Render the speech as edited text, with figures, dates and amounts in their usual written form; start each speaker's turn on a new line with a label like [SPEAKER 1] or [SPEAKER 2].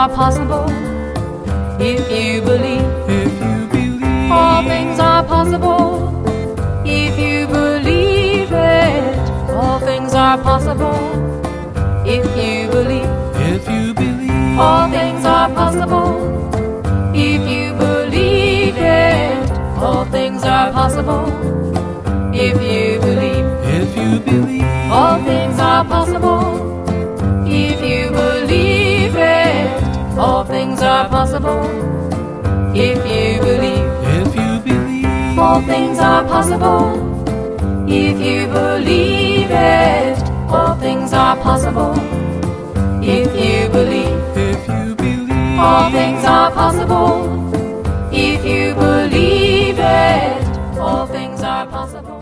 [SPEAKER 1] are possible if you believe.
[SPEAKER 2] If you believe,
[SPEAKER 1] All things are possible if you believe it. All things are possible if you believe.
[SPEAKER 2] if you believe,
[SPEAKER 1] All things are possible if you believe it. All things are possible if you believe.
[SPEAKER 2] if you believe,
[SPEAKER 1] All things are possible if you believe it. All things are possible if you believe.
[SPEAKER 2] if you believe,
[SPEAKER 1] All things are possible if you believe it. All things are possible if you believe.
[SPEAKER 2] if you believe,
[SPEAKER 1] All things are possible if you believe it. All things are possible.